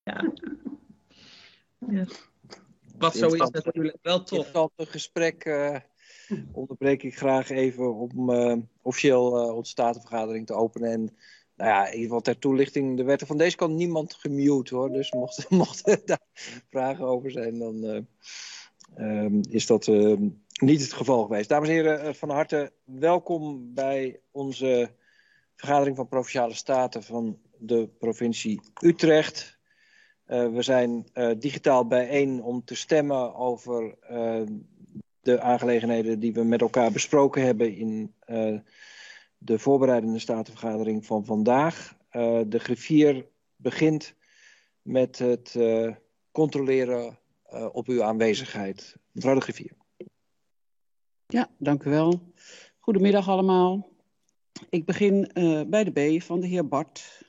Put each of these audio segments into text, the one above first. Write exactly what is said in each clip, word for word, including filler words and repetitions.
Ja. Ja. Wat zo is natuurlijk wel tof. Interessante gesprek uh, onderbreek ik graag even om uh, officieel uh, onze statenvergadering te openen. En nou ja, in ieder geval ter toelichting, er werd er van deze kant niemand gemute hoor. Dus mochten mocht er daar vragen over zijn, dan uh, um, is dat uh, niet het geval geweest. Dames en heren, uh, van harte welkom bij onze vergadering van Provinciale Staten van de provincie Utrecht. Uh, we zijn uh, digitaal bijeen om te stemmen over uh, de aangelegenheden die we met elkaar besproken hebben in uh, de voorbereidende statenvergadering van vandaag. Uh, de griffier begint met het uh, controleren uh, op uw aanwezigheid. Mevrouw de griffier. Ja, dank u wel. Goedemiddag allemaal. Ik begin uh, bij de B van de heer Bart.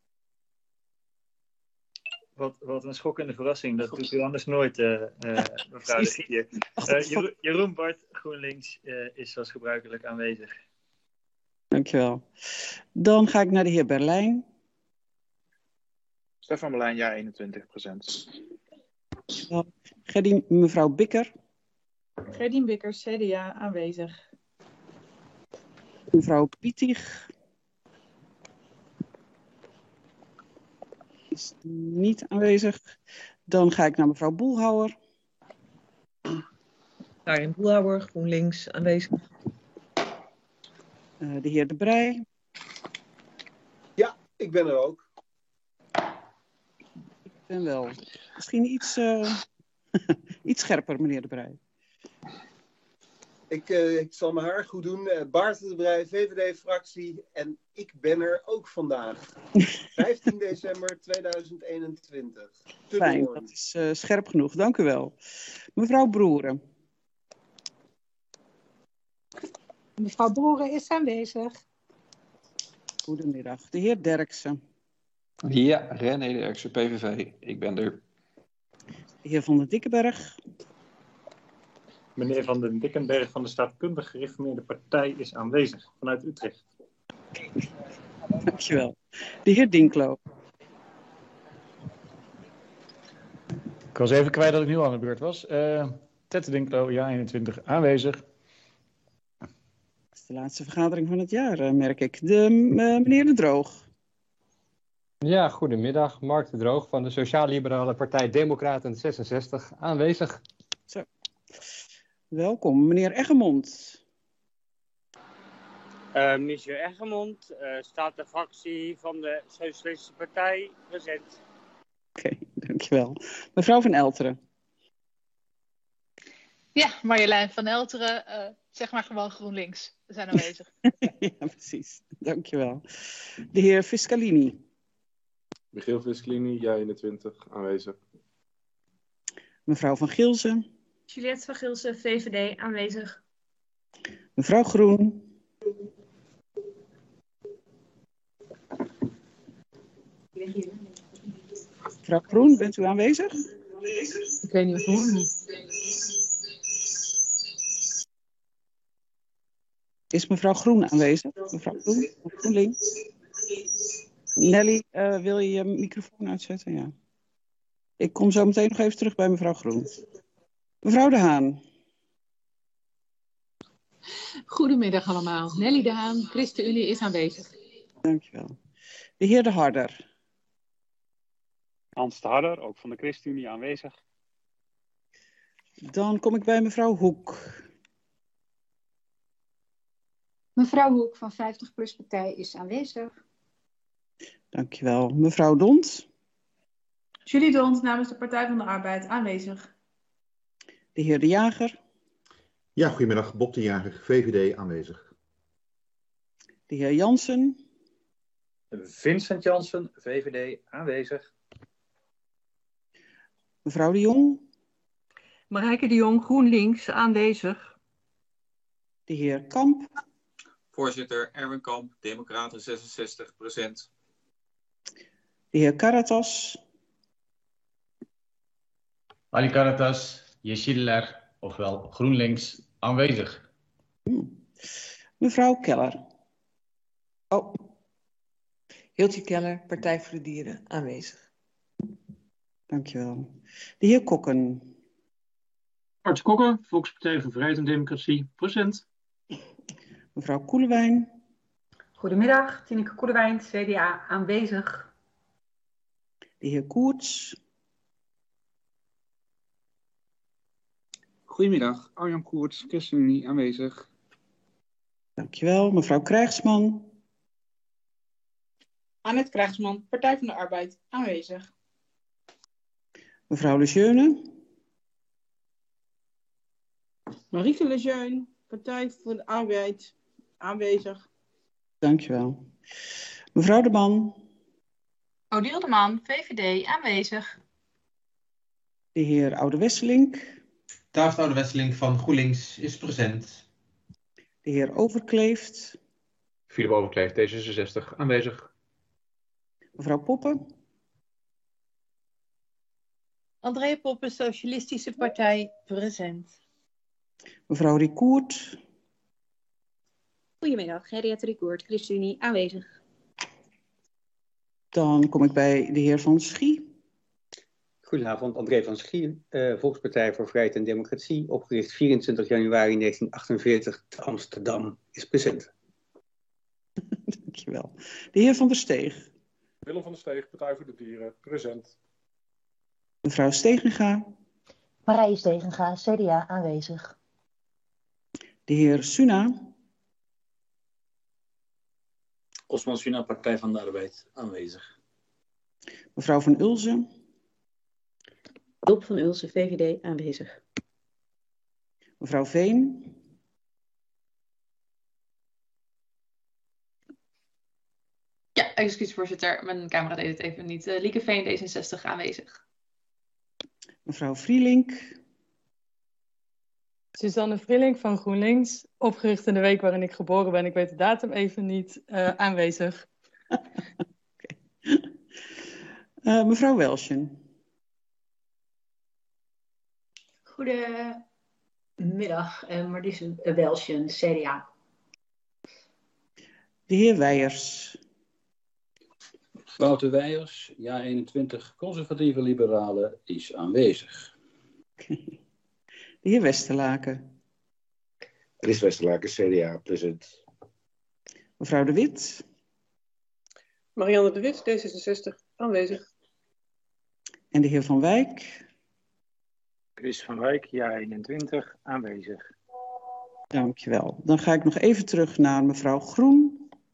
Wat, wat een schokkende verrassing. Dat doet u anders nooit, uh, uh, mevrouw de griffier. Uh, Jeroen, Jeroen Bart, GroenLinks, uh, is zoals gebruikelijk aanwezig. Dankjewel. Dan ga ik naar de heer Berlijn. Stefan Berlijn, ja, eenentwintig procent. Gerdien, mevrouw Bikker. Gerdien Bikker, C D A, aanwezig. Mevrouw Pietig. Is niet aanwezig. Dan ga ik naar mevrouw Boelhouwer. Daarin Boelhouwer, GroenLinks, aanwezig. Uh, de heer De Breij. Ja, ik ben er ook. Ik ben wel. Misschien iets, uh, iets scherper, meneer De Breij. Ik, uh, ik zal mijn haar goed doen. Uh, Bart De Breij, V V D-fractie. En ik ben er ook vandaag. vijftien december tweeduizend eenentwintig. Fijn, dat is uh, scherp genoeg. Dank u wel. Mevrouw Broeren. Mevrouw Broeren is aanwezig. Goedemiddag. De heer Derksen. Ja, René Derksen, P V V. Ik ben er. De heer Van den Dikkenberg. Meneer Van den Dikkenberg van de Staatkundig Gereformeerde Partij is aanwezig vanuit Utrecht. Dankjewel. De heer Dinklo. Ik was even kwijt dat ik nu aan de beurt was. Uh, Tette Dinklo, ja, eenentwintig, aanwezig. Dat is de laatste vergadering van het jaar, uh, merk ik. De, uh, meneer De Droog. Ja, goedemiddag. Mark De Droog van de Sociaal-Liberale Partij Democraten zesenzestig, aanwezig. Zo. Welkom, meneer Eggermond. Uh, meneer Eggermond, uh, staat de fractie van de Socialistische Partij present. Oké, okay, dankjewel. Mevrouw van Elteren. Ja, Marjolein van Elteren, uh, zeg maar gewoon GroenLinks. We zijn aanwezig. Ja, precies. Dankjewel. De heer Fiscalini. Michiel Fiscalini, ja, eenentwintig, aanwezig. Mevrouw van Gilsen. Juliette van Gilsen, V V D, aanwezig. Mevrouw Groen. Mevrouw Groen, bent u aanwezig? Ik weet niet of hoor. Is mevrouw Groen aanwezig? Mevrouw Groen, GroenLinks. Nelly, uh, wil je je microfoon uitzetten? Ja. Ik kom zo meteen nog even terug bij mevrouw Groen. Mevrouw De Haan. Goedemiddag allemaal. Nelly De Haan, ChristenUnie is aanwezig. Dankjewel. De heer De Harder. Hans De Harder, ook van de ChristenUnie aanwezig. Dan kom ik bij mevrouw Hoek. Mevrouw Hoek van vijftig plus Partij is aanwezig. Dankjewel. Mevrouw Dont. Julie Dont namens de Partij van de Arbeid aanwezig. De heer De Jager. Ja, goedemiddag. Bob De Jager, V V D aanwezig. De heer Jansen. Vincent Jansen, V V D aanwezig. Mevrouw De Jong. Marijke De Jong, GroenLinks aanwezig. De heer Kamp. Voorzitter Erwin Kamp, Democraten zesenzestig procent. De heer Karatas. Ali Karatas, Yeşiller, ofwel GroenLinks, aanwezig. Hmm. Mevrouw Keller. Oh. Hiltje Keller, Partij voor de Dieren, aanwezig. Dankjewel. De heer Kokken. Art Kokken, Volkspartij voor Vrijheid en Democratie, present. Mevrouw Koelewijn. Goedemiddag, Tineke Koelewijn, C D A, aanwezig. De heer Koerts. Goedemiddag, Arjan Koerts, ChristenUnie, aanwezig. Dankjewel. Mevrouw Krijgsman. Annette Krijgsman, Partij van de Arbeid, aanwezig. Mevrouw Lejeune. Marieke Lejeune, Partij voor de Arbeid, aanwezig. Dankjewel. Mevrouw de Man. Odile de Man, V V D, aanwezig. De heer Oude Wesselink. David Oude Wesselink van GroenLinks is present. De heer Overkleeft. Philip Overkleeft, D zesenzestig, aanwezig. Mevrouw Poppen. Andrea Poppen, Socialistische Partij, present. Mevrouw Ricourt. Goedemiddag, Henriette Ricourt, ChristenUnie, aanwezig. Dan kom ik bij de heer Van Schie. Goedenavond, André van Schie, uh, Volkspartij voor Vrijheid en Democratie, opgericht vierentwintig januari negentienhonderdachtenveertig te Amsterdam, is present. Dankjewel. De heer Van der Steeg. Willem van der Steeg, Partij voor de Dieren, present. Mevrouw Stegenga. Marije Stegenga, C D A, aanwezig. De heer Suna. Osman Suna, Partij van de Arbeid, aanwezig. Mevrouw van Ulzen. Hulp van Ulzen, V V D, aanwezig. Mevrouw Veen. Ja, excuus voorzitter, mijn camera deed het even niet. Uh, Lieke Veen, D zesenzestig, aanwezig. Mevrouw Vrielink. Suzanne Vrielink van GroenLinks, opgericht in de week waarin ik geboren ben. Ik weet de datum even niet, uh, aanwezig. Okay. uh, mevrouw Welsjen. Goedemiddag, uh, Marlies Welsjen, C D A. De heer Weijers. Wouter Weijers, ja eenentwintig, conservatieve liberalen, is aanwezig. De heer Westerlaken. Ries Westerlaken, C D A, present. Mevrouw De Wit. Marianne De Wit, D zesenzestig, aanwezig. En de heer Van Wijk. Chris van Wijk, ja eenentwintig, aanwezig. Dankjewel. Dan ga ik nog even terug naar mevrouw Groen.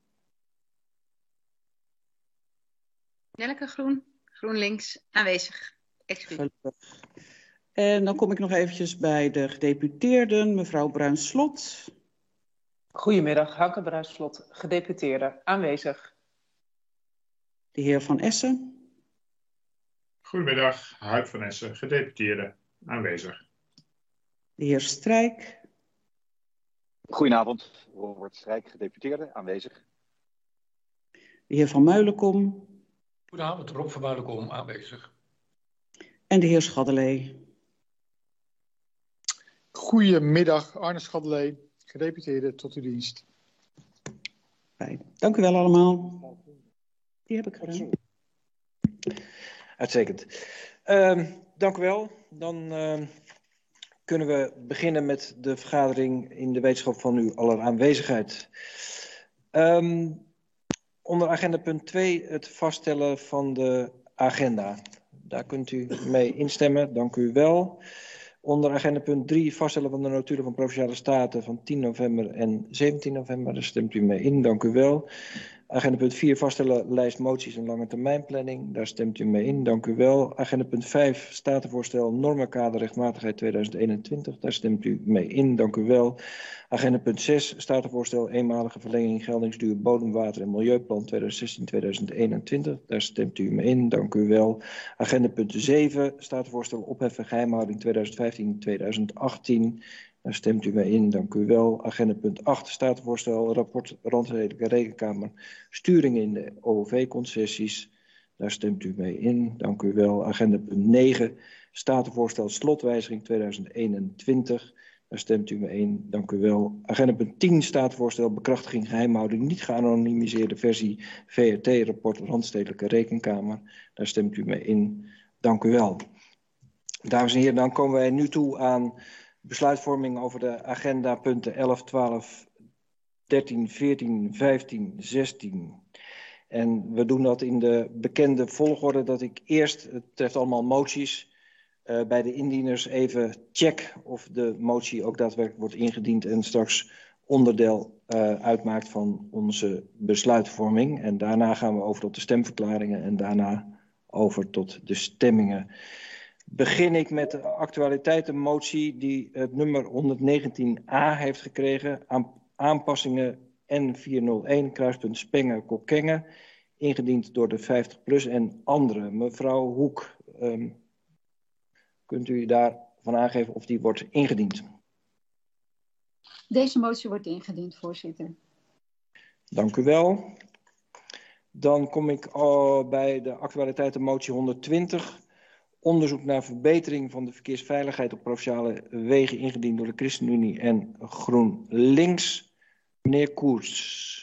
Nelleke Groen, GroenLinks, aanwezig. Excuus. En dan kom ik nog eventjes bij de gedeputeerden, mevrouw Bruins-Slot. Goedemiddag, Hauke Bruins-Slot, gedeputeerde, aanwezig. De heer Van Essen. Goedemiddag, Huip van Essen, gedeputeerde, aanwezig. De heer Strijk. Goedenavond, Robert Strijk, gedeputeerde, aanwezig. De heer Van Meulenkom. Goedenavond, Rob van Meulenkom, aanwezig. En de heer Schaddelee. Goedemiddag, Arne Schaddelee, gedeputeerde, tot uw dienst. Fijn. Dank u wel allemaal. Die heb ik gedaan. Uitstekend. Uh, dank u wel. Dan uh, kunnen we beginnen met de vergadering in de wetenschap van uw aller aanwezigheid. Um, onder agenda punt twee het vaststellen van de agenda. Daar kunt u mee instemmen. Dank u wel. Onder agenda punt drie vaststellen van de notulen van Provinciale Staten van tien november en zeventien november. Daar stemt u mee in. Dank u wel. Agenda punt vier vaststellen lijst moties en lange termijnplanning. Daar stemt u mee in. Dank u wel. Agenda punt vijf statenvoorstel normenkader rechtmatigheid tweeduizend eenentwintig. Daar stemt u mee in. Dank u wel. Agenda punt zes statenvoorstel eenmalige verlenging geldingsduur bodem, water en milieuplan tweeduizend zestien tot tweeduizend eenentwintig. Daar stemt u mee in. Dank u wel. Agenda punt zeven statenvoorstel opheffen geheimhouding tweeduizend vijftien tot tweeduizend achttien. Daar stemt u mee in, dank u wel. Agenda punt acht, statenvoorstel, rapport Randstedelijke Rekenkamer, sturing in de O O V-concessies. Daar stemt u mee in, dank u wel. Agenda punt negen, statenvoorstel slotwijziging tweeduizend eenentwintig. Daar stemt u mee in, dank u wel. Agenda punt tien, statenvoorstel bekrachtiging geheimhouding, niet geanonimiseerde versie V R T-rapport Randstedelijke Rekenkamer. Daar stemt u mee in. Dank u wel. Dames en heren, dan komen wij nu toe aan besluitvorming over de agenda punten elf, twaalf, dertien, veertien, vijftien, zestien. En we doen dat in de bekende volgorde dat ik eerst, het treft allemaal moties, uh, bij de indieners even check of de motie ook daadwerkelijk wordt ingediend en straks onderdeel uh, uitmaakt van onze besluitvorming. En daarna gaan we over tot de stemverklaringen en daarna over tot de stemmingen. Begin ik met de actualiteitenmotie die het nummer honderdnegentien a heeft gekregen. Aan aanpassingen N vierhonderdéén, kruispunt Spengen-Kockengen. Ingediend door de vijftig plus en anderen. Mevrouw Hoek, um, kunt u daarvan aangeven of die wordt ingediend? Deze motie wordt ingediend, voorzitter. Dank u wel. Dan kom ik uh, bij de actualiteitenmotie honderdtwintig. Onderzoek naar verbetering van de verkeersveiligheid op provinciale wegen, ingediend door de ChristenUnie en GroenLinks. Meneer Koers.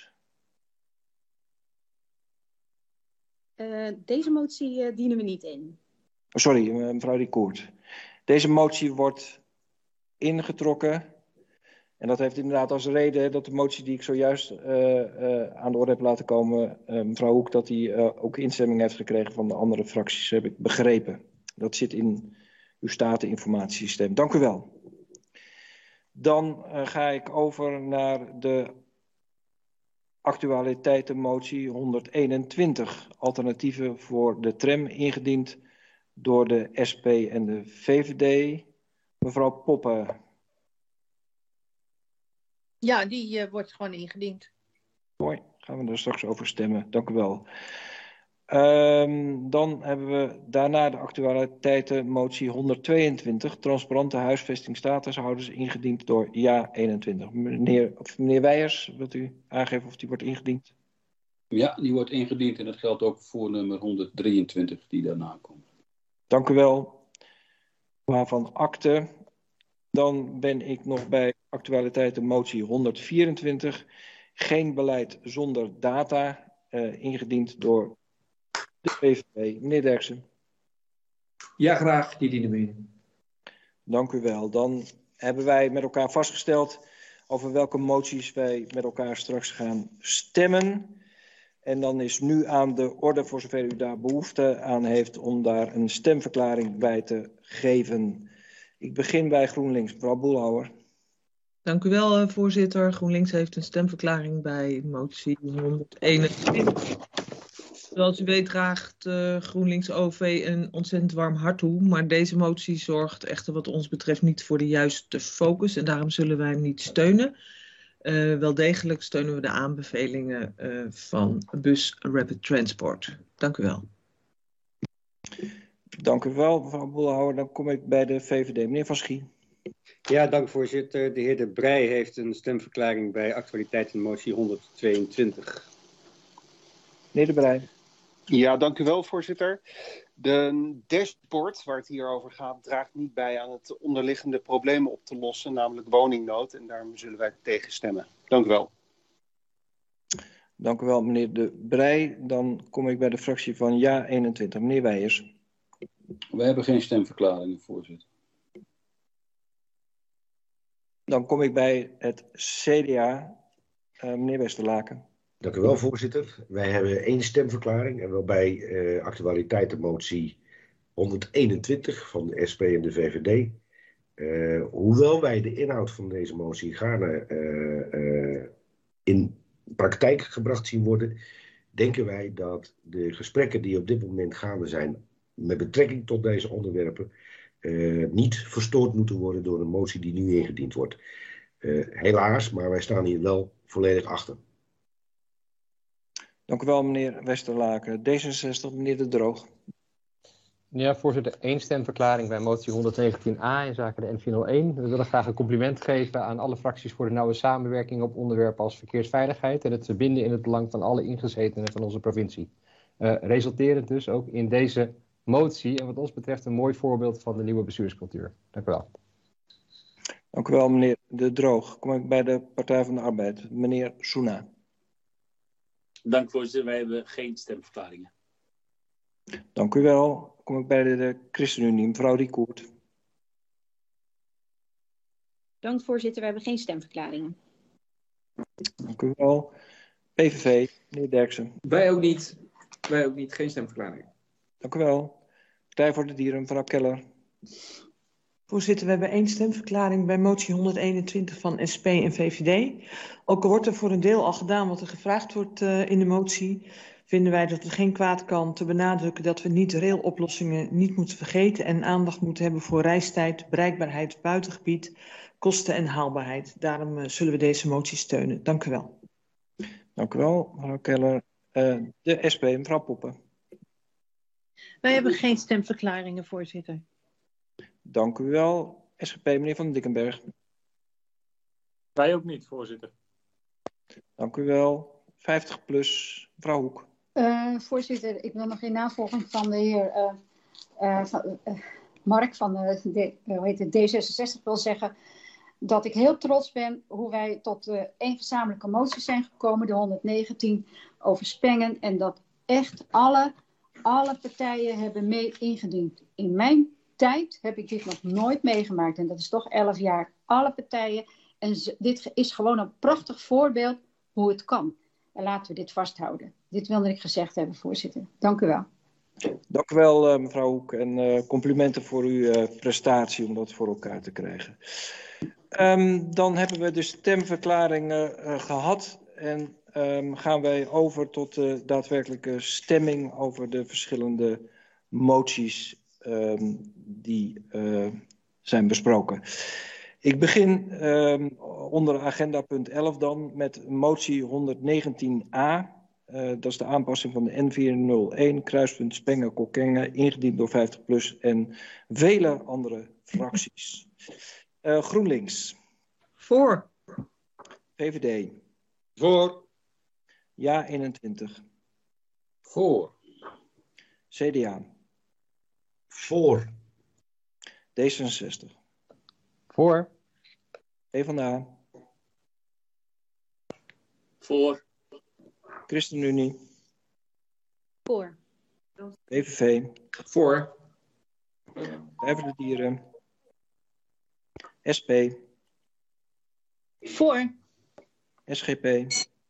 Uh, deze motie uh, dienen we niet in. Oh, sorry, mevrouw de Koert. Deze motie wordt ingetrokken. En dat heeft inderdaad als reden dat de motie die ik zojuist uh, uh, aan de orde heb laten komen, uh, mevrouw Hoek, dat die uh, ook instemming heeft gekregen van de andere fracties, heb ik begrepen. Dat zit in uw stateninformatiesysteem. Dank u wel. Dan uh, ga ik over naar de actualiteitenmotie honderdeenentwintig. Alternatieven voor de tram, ingediend door de S P en de V V D. Mevrouw Poppen. Ja, die uh, wordt gewoon ingediend. Mooi, gaan we er straks over stemmen. Dank u wel. Um, dan hebben we daarna de actualiteitenmotie honderdtweeëntwintig. Transparante huisvestingstatushouders, ingediend door Ja eenentwintig. Meneer, of meneer Weijers, wilt u aangeven of die wordt ingediend? Ja, die wordt ingediend en dat geldt ook voor nummer honderddrieëntwintig die daarna komt. Dank u wel. Waarvan akte. Dan ben ik nog bij actualiteitenmotie honderdvierentwintig. Geen beleid zonder data, uh, ingediend door de P V V. Meneer Derksen. Ja, graag. Die dienen we in. Dank u wel. Dan hebben wij met elkaar vastgesteld over welke moties wij met elkaar straks gaan stemmen. En dan is nu aan de orde, voor zover u daar behoefte aan heeft, om daar een stemverklaring bij te geven. Ik begin bij GroenLinks. Mevrouw Boelhouwer. Dank u wel, voorzitter. GroenLinks heeft een stemverklaring bij motie honderdeenentwintig. Zoals u weet draagt uh, GroenLinks O V een ontzettend warm hart toe. Maar deze motie zorgt echter wat ons betreft niet voor de juiste focus. En daarom zullen wij hem niet steunen. Uh, wel degelijk steunen we de aanbevelingen uh, van Bus Rapid Transport. Dank u wel. Dank u wel, mevrouw Boelhouwer. Dan kom ik bij de V V D. Meneer Van Schie. Ja, dank voorzitter. De heer De Breij heeft een stemverklaring bij actualiteitenmotie honderdtweeëntwintig. Meneer De Breij. Ja, dank u wel, voorzitter. De dashboard waar het hier over gaat draagt niet bij aan het onderliggende probleem op te lossen, namelijk woningnood. En daarom zullen wij tegen stemmen. Dank u wel. Dank u wel, meneer De Breij. Dan kom ik bij de fractie van Ja eenentwintig. Meneer Weijers. We hebben geen stemverklaringen, voorzitter. Dan kom ik bij het C D A. Uh, meneer Westerlaken. Dank u wel, voorzitter. Wij hebben één stemverklaring en wel bij uh, actualiteitenmotie honderdeenentwintig van de S P en de V V D. Uh, hoewel wij de inhoud van deze motie gaarne uh, uh, in praktijk gebracht zien worden, denken wij dat de gesprekken die op dit moment gaande zijn met betrekking tot deze onderwerpen uh, niet verstoord moeten worden door een motie die nu ingediend wordt. Uh, helaas, maar wij staan hier wel volledig achter. Dank u wel, meneer Westerlaken. D zesenzestig, meneer De Droog. Ja, voorzitter, één stemverklaring bij motie honderdnegentien a in zaken de N vierhonderdéén. We willen graag een compliment geven aan alle fracties voor de nauwe samenwerking op onderwerpen als verkeersveiligheid en het verbinden in het belang van alle ingezetenen van onze provincie. Uh, resulterend dus ook in deze motie en wat ons betreft een mooi voorbeeld van de nieuwe bestuurscultuur. Dank u wel. Dank u wel, meneer De Droog. Kom ik bij de Partij van de Arbeid. Meneer Soena. Dank voorzitter, wij hebben geen stemverklaringen. Dank u wel. Kom ik bij de, de ChristenUnie, mevrouw Riekoert. Dank voorzitter, we hebben geen stemverklaringen. Dank u wel. P V V, meneer Derksen. Wij ook niet. Wij ook niet. Geen stemverklaring. Dank u wel. Partij voor de Dieren, mevrouw Keller. Voorzitter, we hebben één stemverklaring bij motie honderdeenentwintig van S P en V V D. Ook al wordt er voor een deel al gedaan wat er gevraagd wordt uh, in de motie, vinden wij dat het geen kwaad kan te benadrukken dat we niet-railoplossingen niet moeten vergeten en aandacht moeten hebben voor reistijd, bereikbaarheid, buitengebied, kosten en haalbaarheid. Daarom uh, zullen we deze motie steunen. Dank u wel. Dank u wel, mevrouw Keller. Uh, de S P, mevrouw Poppen. Wij hebben geen stemverklaringen, voorzitter. Dank u wel. S G P, meneer Van Dickenberg. Wij ook niet, voorzitter. Dank u wel. vijftig plus, mevrouw Hoek. Uh, voorzitter, ik wil nog in navolging van de heer uh, uh, van, uh, Mark van de, de, uh, hoe heet het, D zesenzestig wil zeggen dat ik heel trots ben hoe wij tot uh, één gezamenlijke motie zijn gekomen, de honderdnegentien over Spengen, en dat echt alle, alle partijen hebben mee ingediend. In mijn tijd heb ik dit nog nooit meegemaakt en dat is toch elf jaar. Alle partijen en z- dit is gewoon een prachtig voorbeeld hoe het kan. En laten we dit vasthouden. Dit wilde ik gezegd hebben, voorzitter. Dank u wel. Dank u wel, uh, mevrouw Hoek. En uh, complimenten voor uw uh, prestatie om dat voor elkaar te krijgen. Um, dan hebben we de stemverklaringen uh, gehad. En um, gaan wij over tot de daadwerkelijke stemming over de verschillende moties um, die uh, zijn besproken. Ik begin um, onder agenda punt elf dan met motie honderdnegentien a. Uh, dat is de aanpassing van de N vierhonderdéén, kruispunt Spengen-Kockengen, ingediend door vijftig plus en vele andere fracties. Uh, GroenLinks. Voor. V V D. Voor. Ja eenentwintig. Voor. C D A. Voor. D zesenzestig. Voor. PvdA. Voor. ChristenUnie. Voor. P V V. Voor. Partij voor de Dieren. S P. Voor. S G P.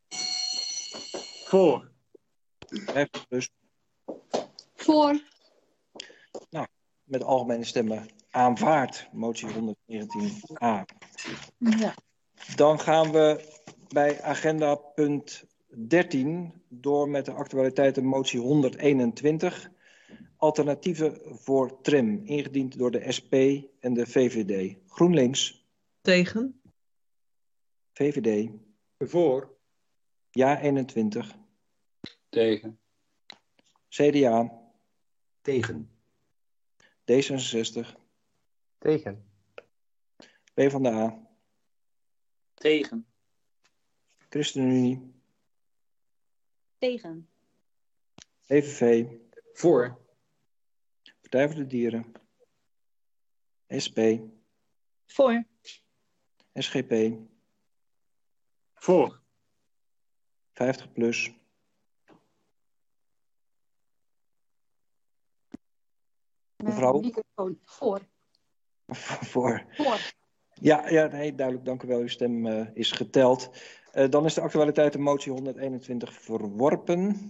Voor. vijftig plus. Voor. Nou, met algemene stemmen aanvaard, motie honderdnegentien a. Ja. Dan gaan we bij agenda punt dertien door met de actualiteiten motie honderdeenentwintig. Alternatieven voor tram, ingediend door de S P en de V V D. GroenLinks. Tegen. V V D. Voor. Ja eenentwintig. Tegen. C D A. Tegen. D zesenzestig. Tegen. PvdA. Tegen. ChristenUnie. Tegen. P V V. Voor. Partij voor de Dieren. S P. Voor. S G P. Voor. vijftig plus. Mevrouw? Microfoon. Voor. Voor. Voor. Ja, ja nee, duidelijk. Dank u wel. Uw stem uh, is geteld. Uh, dan is de actualiteit de motie honderdeenentwintig verworpen.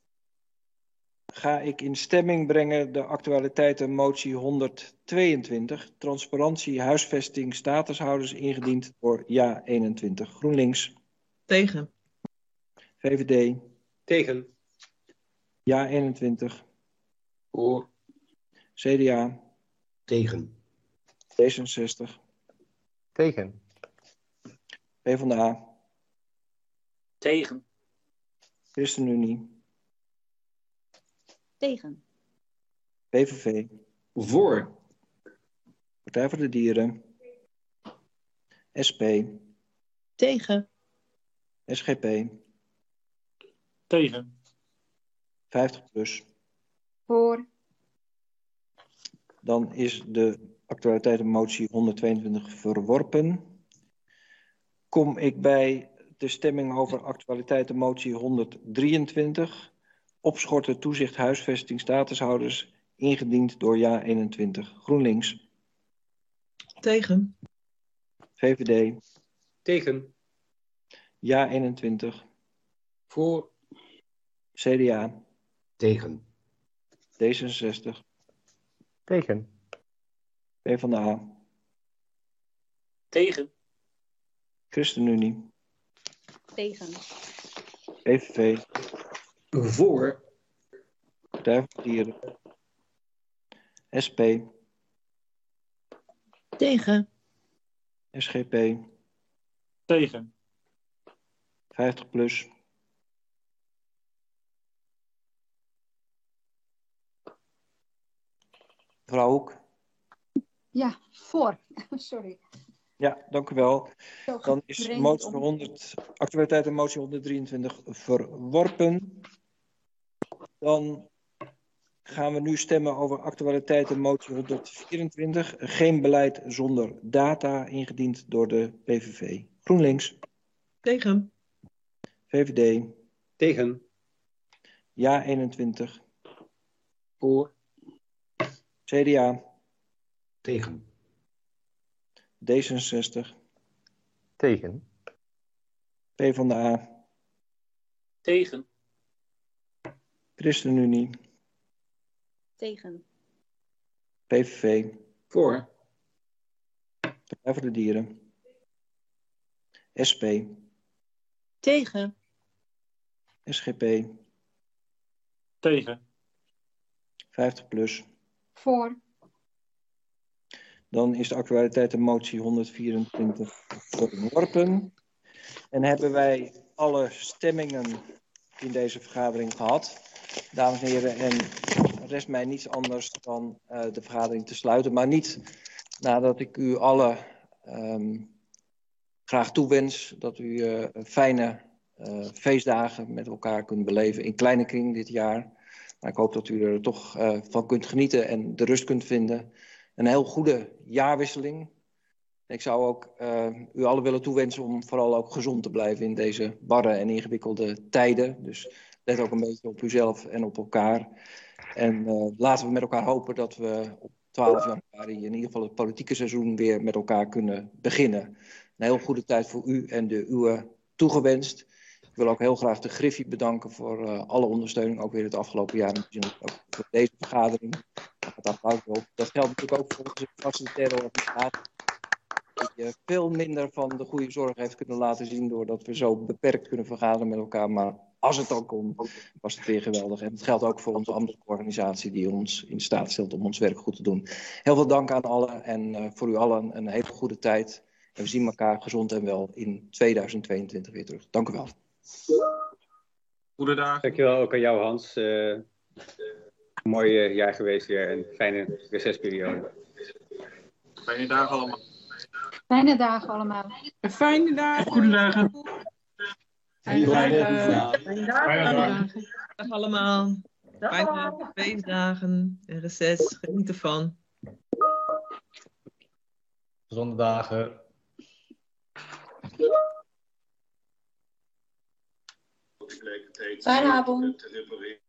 Ga ik in stemming brengen de actualiteiten motie honderdtweeëntwintig. Transparantie, huisvesting, statushouders ingediend door ja eenentwintig. GroenLinks. Tegen. V V D. Tegen. Ja eenentwintig. Voor. C D A. Tegen. D zesenzestig. Tegen. PvdA. Tegen. ChristenUnie. Tegen. P V V. Voor. Partij voor de Dieren. S P. Tegen. S G P. Tegen. vijftig plus. Voor. Dan is de actualiteitenmotie honderdtweeëntwintig verworpen. Kom ik bij de stemming over actualiteitenmotie honderddrieëntwintig. opschorten toezicht huisvesting statushouders, ingediend door Ja eenentwintig. GroenLinks. Tegen. V V D. Tegen. Ja eenentwintig. Voor. C D A. Tegen. D zesenzestig. Tegen. PvdA. Tegen. ChristenUnie. Tegen. P V V. Voor. Partij voor de Dieren. S P. Tegen. S G P. Tegen. vijftig plus. Mevrouw Hoek. Ja, voor. Sorry. Ja, dank u wel. Zo Dan is gedreigd motie om- voor honderd, actualiteit en motie honderddrieëntwintig verworpen. Dan gaan we nu stemmen over actualiteit en motie honderdvierentwintig. Geen beleid zonder data, ingediend door de P V V. GroenLinks. Tegen. V V D. Tegen. Ja eenentwintig. Voor. C D A. Tegen. D zesenzestig. Tegen. PvdA. Tegen. ChristenUnie. Tegen. P V V. Voor. Partij voor de Dieren. S P. Tegen. S G P. Tegen. vijftig plus. Voor. Dan is de actualiteit en motie honderdvierentwintig verworpen. En hebben wij alle stemmingen in deze vergadering gehad. Dames en heren, en er rest mij niets anders dan uh, de vergadering te sluiten. Maar niet nadat ik u allen um, graag toewens dat u uh, fijne uh, feestdagen met elkaar kunt beleven in kleine kring dit jaar. Maar ik hoop dat u er toch uh, van kunt genieten en de rust kunt vinden. Een heel goede jaarwisseling. Ik zou ook uh, u allen willen toewensen om vooral ook gezond te blijven in deze barre en ingewikkelde tijden. Dus let ook een beetje op uzelf en op elkaar. En uh, laten we met elkaar hopen dat we op twaalf januari in ieder geval het politieke seizoen weer met elkaar kunnen beginnen. Een heel goede tijd voor u en de uwe toegewenst. Ik wil ook heel graag de Griffie bedanken voor uh, alle ondersteuning, ook weer het afgelopen jaar. En ook voor deze vergadering. Dat geldt natuurlijk ook voor onze facilitaire organisatie. Die veel minder van de goede zorg heeft kunnen laten zien doordat we zo beperkt kunnen vergaderen met elkaar. Maar als het dan kon, was het weer geweldig. En het geldt ook voor onze ambtelijke organisatie die ons in staat stelt om ons werk goed te doen. Heel veel dank aan allen en uh, voor u allen een hele goede tijd. En we zien elkaar gezond en wel in tweeduizend tweeëntwintig weer terug. Dank u wel. Goedendag. Dankjewel ook aan jou, Hans. Uh, mooi uh, jaar geweest weer en fijne recesseperiode. Fijne dagen allemaal. Fijne dagen allemaal. Een fijne dagen. Goede dagen. Fijne dagen. Fijne dagen. Dag allemaal. Fijne feestdagen en reces. Geniet ervan. Gezonde dagen. Fijne avond.